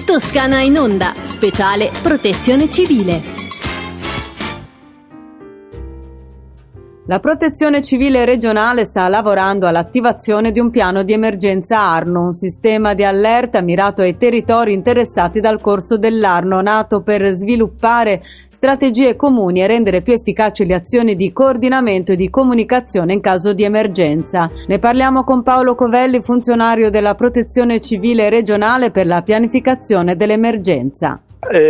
Toscana in onda, speciale Protezione Civile. La Protezione Civile regionale sta lavorando all'attivazione di un piano di emergenza Arno, un sistema di allerta mirato ai territori interessati dal corso dell'Arno, nato per sviluppare strategie comuni e rendere più efficaci le azioni di coordinamento e di comunicazione in caso di emergenza. Ne parliamo con Paolo Covelli, funzionario della Protezione Civile regionale per la pianificazione dell'emergenza.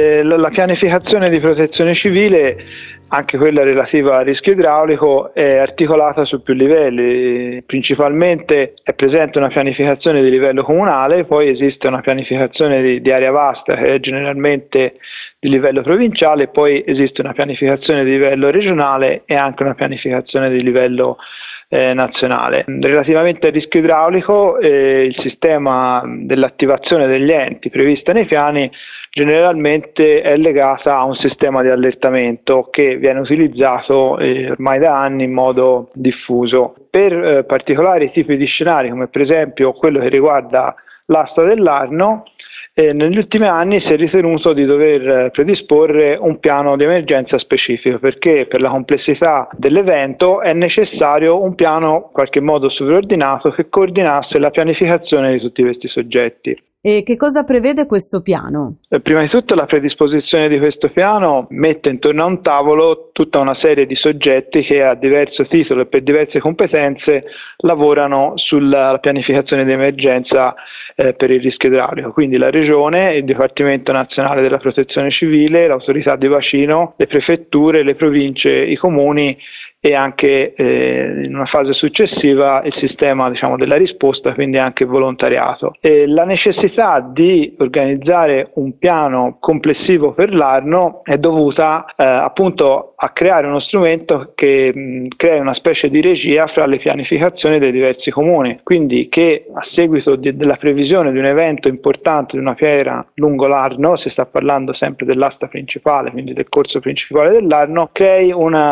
La pianificazione di protezione civile, anche quella relativa al rischio idraulico, è articolata su più livelli. Principalmente è presente una pianificazione di livello comunale, poi esiste una pianificazione di area vasta che è generalmente di livello provinciale, poi esiste una pianificazione di livello regionale e anche una pianificazione di livello nazionale. Relativamente al rischio idraulico, il sistema dell'attivazione degli enti prevista nei piani generalmente è legata a un sistema di allertamento che viene utilizzato ormai da anni in modo diffuso. Per particolari tipi di scenari, come per esempio quello che riguarda l'asta dell'Arno, negli ultimi anni si è ritenuto di dover predisporre un piano di emergenza specifico, perché per la complessità dell'evento è necessario un piano in qualche modo sovraordinato che coordinasse la pianificazione di tutti questi soggetti. E che cosa prevede questo piano? Prima di tutto la predisposizione di questo piano mette intorno a un tavolo tutta una serie di soggetti che a diverso titolo e per diverse competenze lavorano sulla pianificazione di emergenza per il rischio idraulico, quindi la Regione, il Dipartimento Nazionale della Protezione Civile, l'Autorità di Bacino, le prefetture, le province, i comuni e anche in una fase successiva il sistema della risposta, quindi anche il volontariato. La necessità di organizzare un piano complessivo per l'Arno è dovuta appunto a creare uno strumento che crea una specie di regia fra le pianificazioni dei diversi comuni, quindi che a seguito della previsione di un evento importante, di una fiera lungo l'Arno, si sta parlando sempre dell'asta principale, quindi del corso principale dell'Arno, crei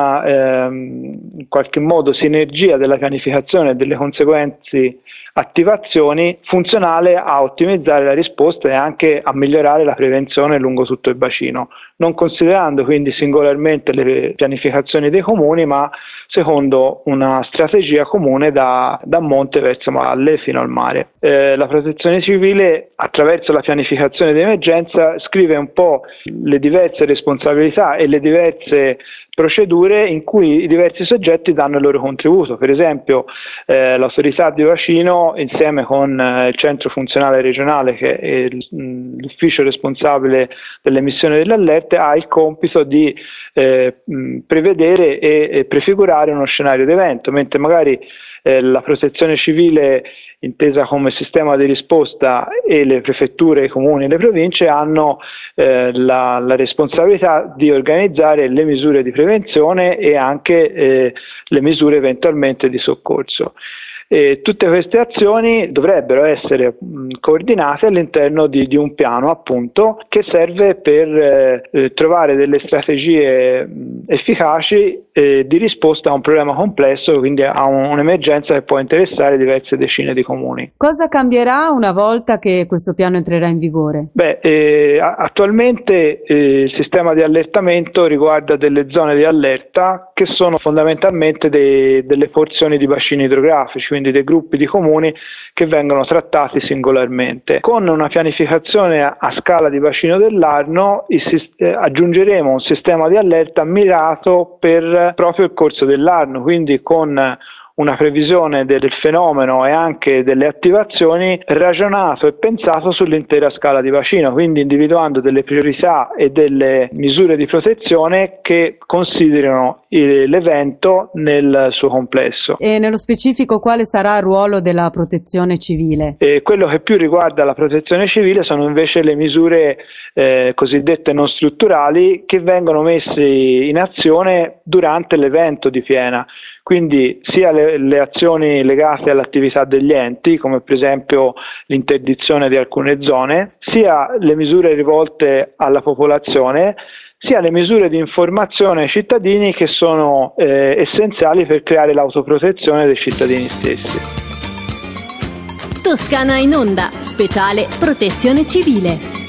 una in qualche modo sinergia della pianificazione e delle conseguenti attivazioni funzionale a ottimizzare la risposta e anche a migliorare la prevenzione lungo tutto il bacino, non considerando quindi singolarmente le pianificazioni dei comuni, ma secondo una strategia comune da monte verso valle fino al mare. La Protezione Civile, attraverso la pianificazione di emergenza, scrive un po' le diverse responsabilità e le diverse procedure in cui i diversi soggetti danno il loro contributo. Per esempio l'Autorità di Bacino, insieme con il Centro Funzionale Regionale, che è l'ufficio responsabile dell'emissione delle allerte, ha il compito di prevedere e prefigurare uno scenario d'evento, mentre magari la Protezione Civile, intesa come sistema di risposta, e le prefetture, i comuni e le province hanno la responsabilità di organizzare le misure di prevenzione e anche le misure eventualmente di soccorso. E tutte queste azioni dovrebbero essere coordinate all'interno di un piano, appunto, che serve per trovare delle strategie efficaci di risposta a un problema complesso, quindi a un'emergenza che può interessare diverse decine di comuni. Cosa cambierà una volta che questo piano entrerà in vigore? Attualmente il sistema di allertamento riguarda delle zone di allerta che sono fondamentalmente delle porzioni di bacini idrografici, quindi dei gruppi di comuni che vengono trattati singolarmente. Con una pianificazione a scala di bacino dell'Arno aggiungeremo un sistema di allerta mirato per proprio il corso dell'Arno, quindi con una previsione del fenomeno e anche delle attivazioni ragionato e pensato sull'intera scala di bacino, quindi individuando delle priorità e delle misure di protezione che considerino l'evento nel suo complesso. E nello specifico quale sarà il ruolo della protezione civile? Quello che più riguarda la protezione civile sono invece le misure cosiddette non strutturali che vengono messe in azione durante l'evento di piena. Quindi sia le azioni legate all'attività degli enti, come per esempio l'interdizione di alcune zone, sia le misure rivolte alla popolazione, sia le misure di informazione ai cittadini che sono essenziali per creare l'autoprotezione dei cittadini stessi. Toscana in onda, speciale Protezione Civile.